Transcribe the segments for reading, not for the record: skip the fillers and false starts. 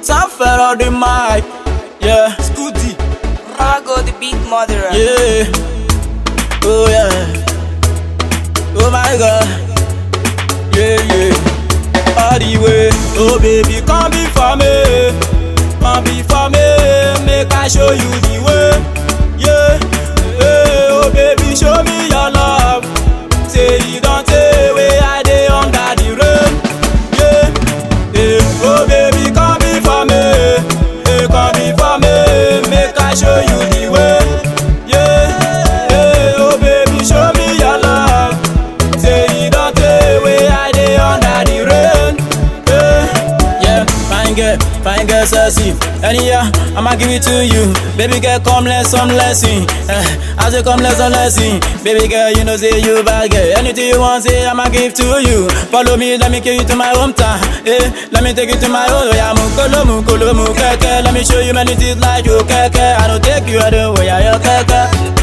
Sanford on the mic, yeah. Scooty, Rago the big murderer. yeah. Oh yeah. Oh my God, yeah yeah. All the way. Oh baby, come be for me, come be for me. Make I show you the way, yeah. Hey, oh baby, show me your love. Say you don't take away, I dey under the rain, yeah. Hey, oh baby, come be for me, hey, come be for me. Make I show you the way, yeah. Hey, oh baby, show me your love. Say you don't take away, I dey under the rain, yeah. Fine girl, sexy. Anyhow, I'ma give it to you. Baby girl, come learn some lesson. I say come learn some lesson. Baby girl, you know say you bad girl. Anything you want, say I'ma give to you. Follow me, let me take you to my hometown. Let me take you to my home. Yeah, mukolo, keke. Let me show you many things like you, keke. I don't take you out the way, I keke.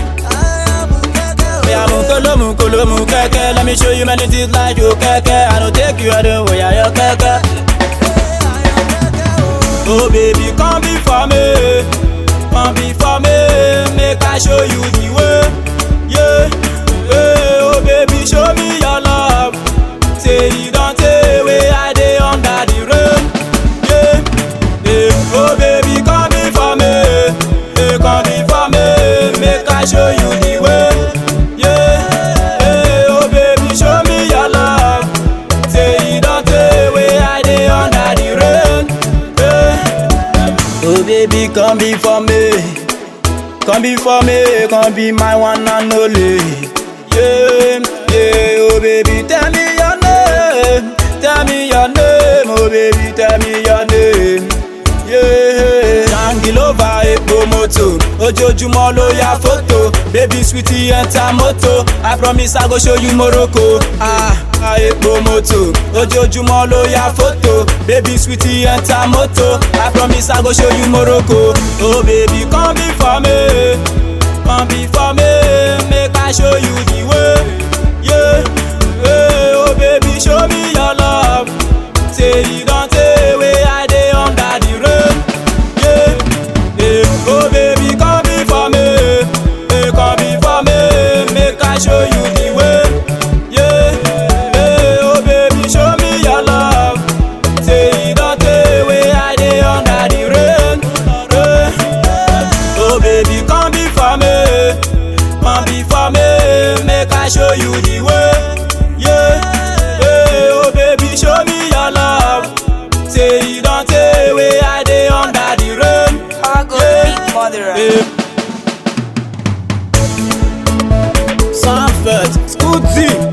Yeah, mukolo, keke. Let me show you many things like you, keke. I don't take you out the way, I keke. Oh baby, come be for me, come be for me. Make I show you the way, yeah. Hey, oh baby, show me your love. Say you don't take away, I dey under the rain, yeah. Hey, oh baby, come be for me, hey, come be for me. Make I show you the way, yeah. Hey, oh baby, show me your love. Say you don't take away, I dey under the rain. Oh baby, come be for me, come be for me, come be my one and only, yeah, yeah. Oh baby, tell me your name, tell me your name, oh baby, tell me your name, yeah. Jangilova epo moto, ojoojúmọ́ ló ya photo, baby sweetie enter moto, I promise I go show you Morocco. Epo moto, ojoojúmọ́ ló ya photo, baby sweetie enter moto, I promise I go show you Morocco. Oh baby, come be for me, come be for me. Make I show you the way, yeah. Hey, oh baby, show me your love. Say you don't take away, I dey under the rain, yeah. Hey, oh baby, come be for me, hey, come be for me. Make I show you the way, yeah. Hey, oh baby, show me your love. Say you don't take away, I dey under the rain, yeah. Oh baby, come be for me, come be for me. Make I show you the way, yeah. Hey, oh baby, show me your love. Say you don't take away, I dey under the rain, Rago the big murderer. Sanford, Scooty.